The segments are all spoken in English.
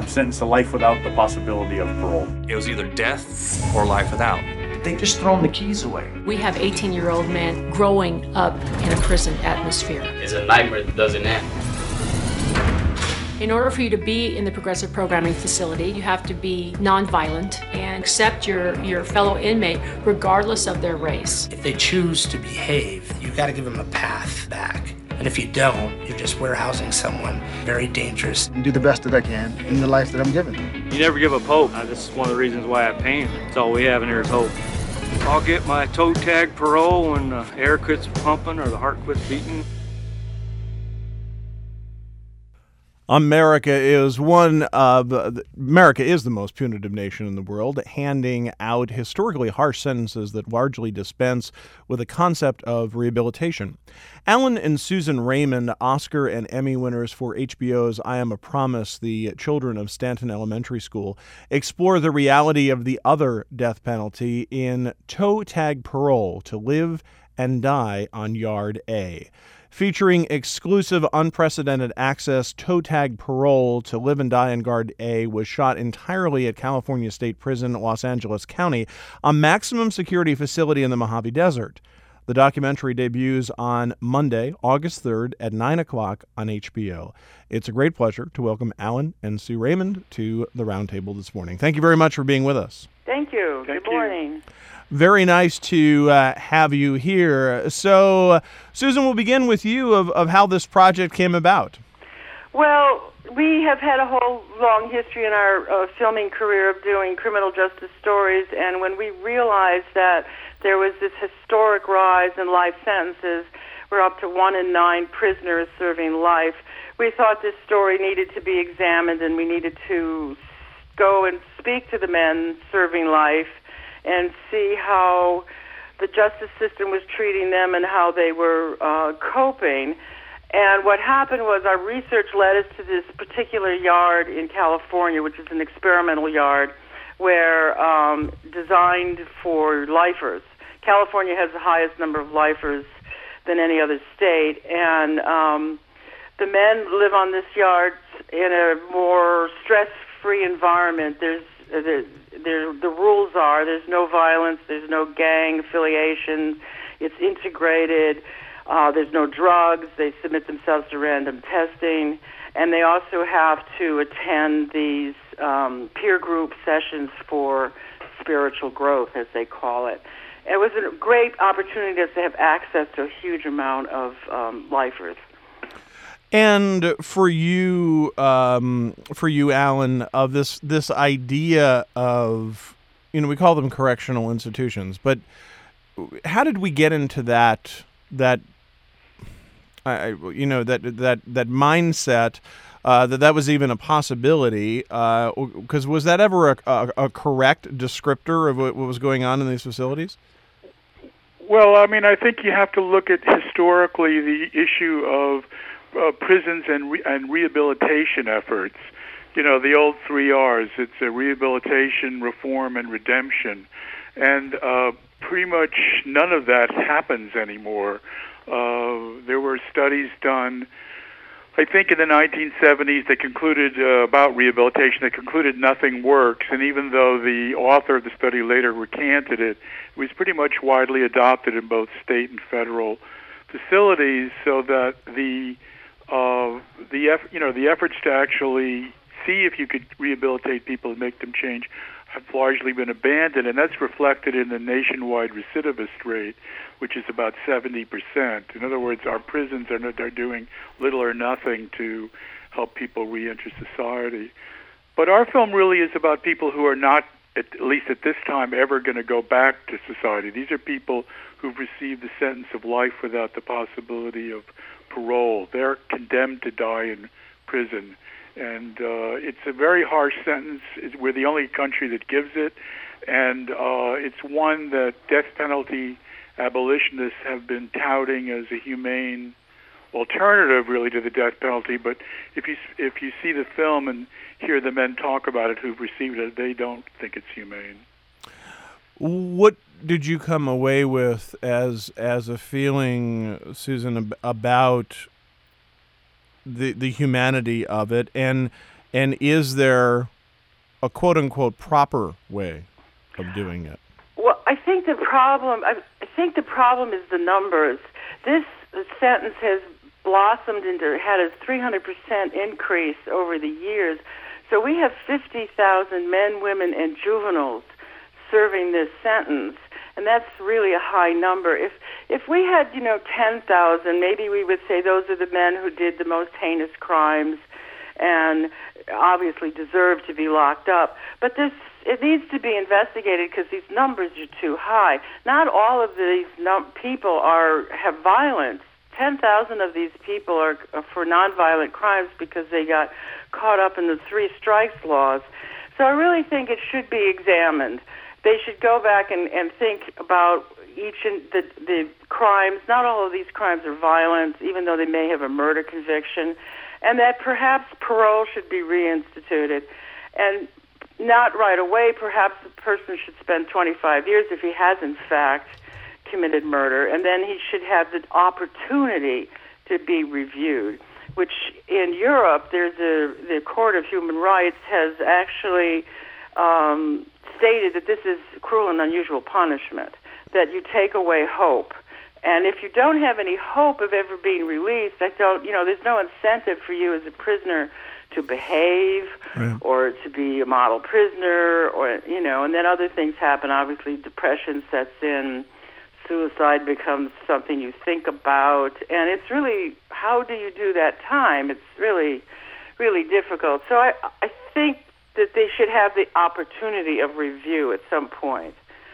sentenced to life without the possibility of parole. It was either death or life without. They just thrown the keys away. We have 18-year-old men growing up in a prison atmosphere. It's a nightmare that doesn't end. In order for you to be in the progressive programming facility, you have to be nonviolent and accept your fellow inmate regardless of their race. If they choose to behave, you've got to give them a path back. And if you don't, you're just warehousing someone very dangerous. And do the best that I can in the life that I'm given. You never give up hope. This is one of the reasons why I paint. That's all we have in here is hope. I'll get my toe tag parole when the air quits pumping or the heart quits beating. America is the most punitive nation in the world, handing out historically harsh sentences that largely dispense with the concept of rehabilitation. Alan and Susan Raymond, Oscar and Emmy winners for HBO's I Am a Promise, The Children of Stanton Elementary School, explore the reality of the other death penalty in Toe Tag Parole, To Live and Die on Yard A. Featuring exclusive, unprecedented access, Toe Tag Parole, To Live and Die in Yard A was shot entirely at California State Prison, Los Angeles County, a maximum security facility in the Mojave Desert. The documentary debuts on Monday, August 3rd at 9 o'clock on HBO. It's a great pleasure to welcome Alan and Sue Raymond to the Roundtable this morning. Thank you very much for being with us. Thank you. Good morning. Very nice to have you here. So, Susan, we'll begin with you of how this project came about. Well, we have had a whole long history in our filming career of doing criminal justice stories, and when we realized that there was this historic rise in life sentences, we're up to 1 in 9 prisoners serving life, we thought this story needed to be examined, and we needed to go and speak to the men serving life and see how the justice system was treating them and how they were coping. And what happened was our research led us to this particular yard in California, which is an experimental yard where designed for lifers. California has the highest number of lifers than any other state, and the men live on this yard in a more stress-free environment. The rules are there's no violence, there's no gang affiliation, it's integrated, there's no drugs, they submit themselves to random testing, and they also have to attend these peer group sessions for spiritual growth, as they call it. It was a great opportunity to have access to a huge amount of lifers. And for you, Alan, of this idea of, we call them correctional institutions, but how did we get into that mindset that was even a possibility? Because was that ever a correct descriptor of what was going on in these facilities? Well, I mean, I think you have to look at historically the issue of prisons and rehabilitation efforts. The old 3 R's. It's a rehabilitation, reform, and redemption. And pretty much none of that happens anymore. There were studies done, I think in the 1970s, that concluded about rehabilitation, that concluded nothing works. And even though the author of the study later recanted it, it was pretty much widely adopted in both state and federal facilities, so that the efforts to actually see if you could rehabilitate people and make them change have largely been abandoned, and that's reflected in the nationwide recidivist rate, which is about 70%. In other words, our prisons are doing little or nothing to help people reenter society. But our film really is about people who are not, at least at this time, ever going to go back to society. These are people who've received the sentence of life without the possibility of parole. They're condemned to die in prison. And it's a very harsh sentence. We're the only country that gives it. And it's one that death penalty abolitionists have been touting as a humane alternative, really, to the death penalty. But if you see the film and hear the men talk about it who've received it, they don't think it's humane. What did you come away with as a feeling, Susan, about the humanity of it, and And is there a quote-unquote proper way of doing it? Well, I think the problem is the numbers. This sentence has blossomed into, had a 300% increase over the years. So we have 50,000 men, women, and juveniles serving this sentence, and that's really a high number. If we had, 10,000, maybe we would say those are the men who did the most heinous crimes and obviously deserve to be locked up. But it needs to be investigated because these numbers are too high. Not all of these people have violence. 10,000 of these people are for nonviolent crimes because they got caught up in the three strikes laws. So I really think it should be examined. They should go back and think about the crimes. Not all of these crimes are violent, even though they may have a murder conviction, and that perhaps parole should be reinstituted. And not right away, perhaps the person should spend 25 years if he has, in fact, committed murder, and then he should have the opportunity to be reviewed, which in Europe, the Court of Human Rights has actually stated that this is cruel and unusual punishment, that you take away hope. And if you don't have any hope of ever being released, there's no incentive for you as a prisoner to behave or to be a model prisoner, or, and then other things happen. Obviously, depression sets in, suicide becomes something you think about, and it's really, how do you do that time? It's really, really difficult. So I think that they should have the opportunity of review at some point.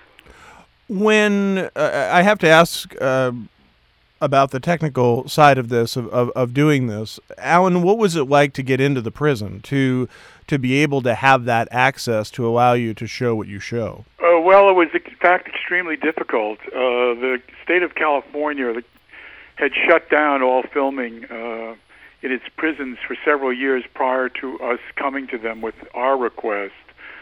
When I have to ask about the technical side of this, of doing this, Alan, what was it like to get into the prison, to be able to have that access to allow you to show what you show? Well, it was, in fact, extremely difficult. The state of California had shut down all filming in its prisons for several years prior to us coming to them with our request.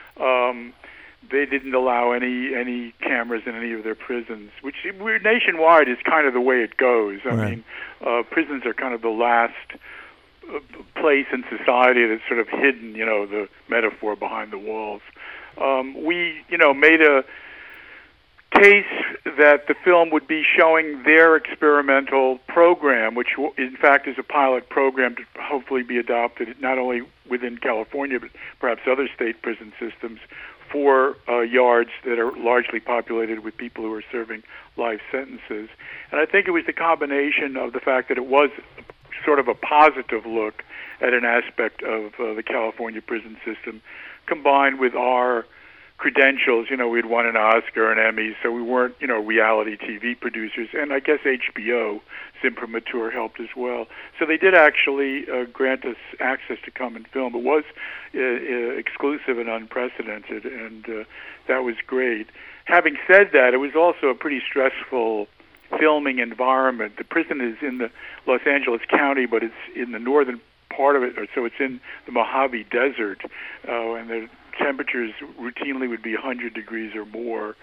They didn't allow any cameras in any of their prisons, which nationwide is kind of the way it goes. I mean, prisons are kind of the last place in society that's sort of hidden, the metaphor behind the walls. We, made a case that the film would be showing their experimental program, which in fact is a pilot program to hopefully be adopted not only within California but perhaps other state prison systems, for yards that are largely populated with people who are serving life sentences. And I think it was the combination of the fact that it was sort of a positive look at an aspect of the California prison system, combined with our credentials. We'd won an Oscar and Emmy, so we weren't, reality TV producers. And I guess HBO, Imprimatur, helped as well. So they did actually grant us access to come and film. It was exclusive and unprecedented, and that was great. Having said that, it was also a pretty stressful filming environment. The prison is in the Los Angeles County, but it's in the northern part of it, so it's in the Mojave Desert, and the temperatures routinely would be 100 degrees or more,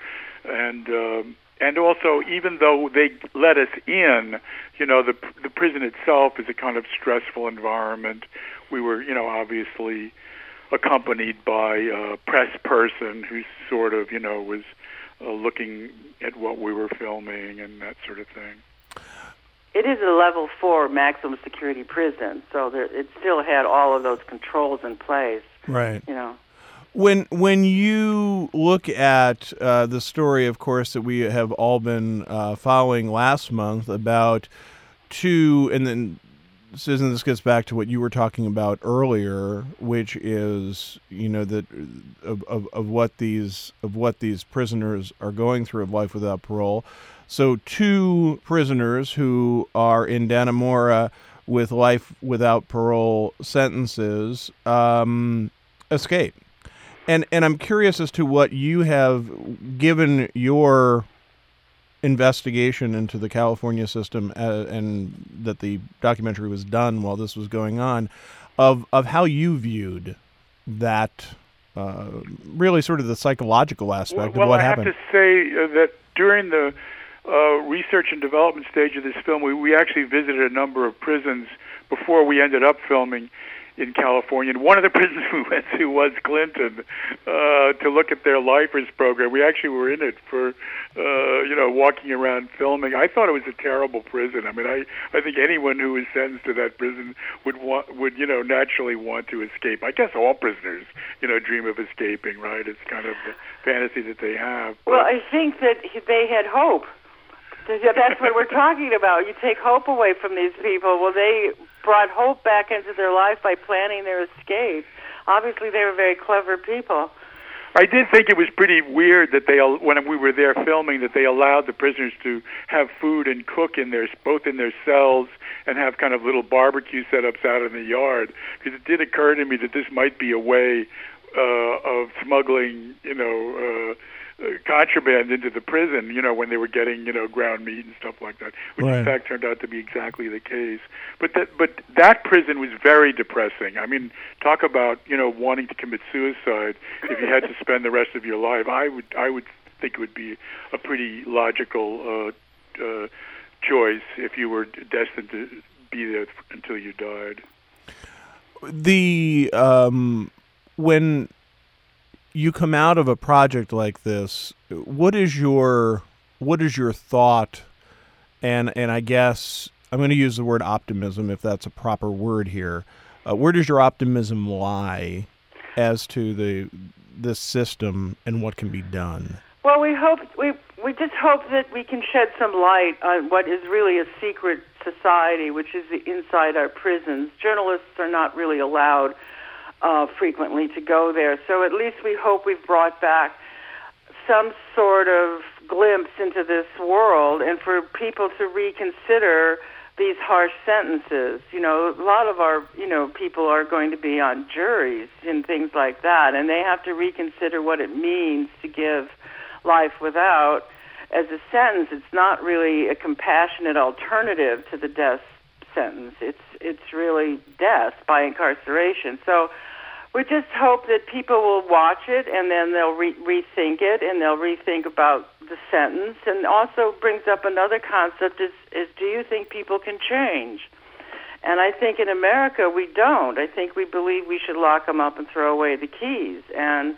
and also, even though they let us in, the prison itself is a kind of stressful environment. We were, obviously accompanied by a press person who sort of, was looking at what we were filming and that sort of thing. It is a level 4 maximum security prison, so it still had all of those controls in place. Right. When you look at the story, of course, that we have all been following last month about and then, Susan, this gets back to what you were talking about earlier, which is, that of what these prisoners are going through of life without parole. So 2 prisoners who are in Dannemora with life without parole sentences escape. And I'm curious as to what you have, given your investigation into the California system and that the documentary was done while this was going on, of how you viewed that, really sort of the psychological aspect of what happened. Well, I have to say that during the research and development stage of this film, we actually visited a number of prisons before we ended up filming in California. And one of the prisons we went to was Clinton to look at their lifers program. We actually were in it for, walking around filming. I thought it was a terrible prison. I mean, I think anyone who is sentenced to that prison would naturally want to escape. I guess all prisoners, dream of escaping, right? It's kind of the fantasy that they have. Well, I think that they had hope. That's what we're talking about. You take hope away from these people. Well, they brought hope back into their life by planning their escape. Obviously, they were very clever people. I did think it was pretty weird that when we were there filming, that they allowed the prisoners to have food and cook both in their cells and have kind of little barbecue setups out in the yard. Because it did occur to me that this might be a way of smuggling, contraband into the prison, when they were getting, ground meat and stuff like that, which in fact turned out to be exactly the case. But that prison was very depressing. I mean, talk about, wanting to commit suicide if you had to spend the rest of your life. I would think it would be a pretty logical choice if you were destined to be there until you died. When you come out of a project like this, what is your thought? And I guess I'm going to use the word optimism, if that's a proper word here. Where does your optimism lie as to this system and what can be done? Well, we just hope that we can shed some light on what is really a secret society, which is inside our prisons. Journalists are not really allowed frequently to go there. So at least we hope we've brought back some sort of glimpse into this world and for people to reconsider these harsh sentences. A lot of our, people are going to be on juries and things like that, and they have to reconsider what it means to give life without as a sentence. It's not really a compassionate alternative to the death sentence. It's really death by incarceration. So we just hope that people will watch it and then they'll rethink it and they'll rethink about the sentence. And also brings up another concept is do you think people can change? And I think in America we don't. I think we believe we should lock them up and throw away the keys. And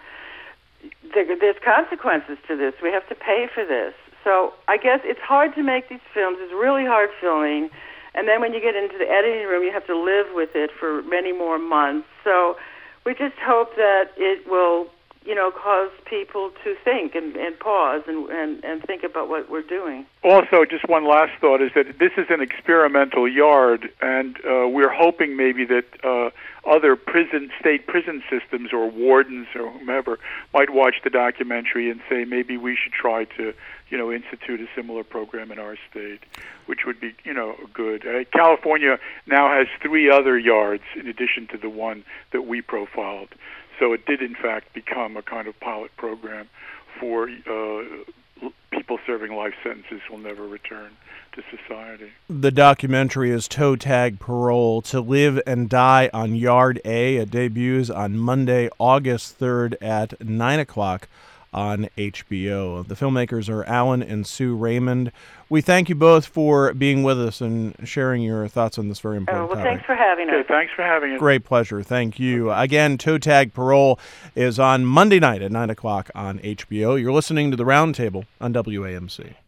there's consequences to this. We have to pay for this. So I guess it's hard to make these films. It's really hard filming. And then when you get into the editing room, you have to live with it for many more months. So we just hope that it will, cause people to think and pause and think about what we're doing. Also, just one last thought is that this is an experimental yard, and we're hoping maybe that other state prison systems or wardens or whomever might watch the documentary and say maybe we should try to, institute a similar program in our state, which would be, good. California now has 3 other yards in addition to the one that we profiled. So it did, in fact, become a kind of pilot program for people serving life sentences who will never return to society. The documentary is Toe Tag Parole, To Live and Die on Yard A. It debuts on Monday, August 3rd at 9 o'clock on HBO. The filmmakers are Alan and Sue Raymond. We thank you both for being with us and sharing your thoughts on this very important topic. Thanks for having us. Okay, thanks for having us. Great pleasure. Thank you. Again, Toe Tag Parole is on Monday night at 9 o'clock on HBO. You're listening to The Roundtable on WAMC.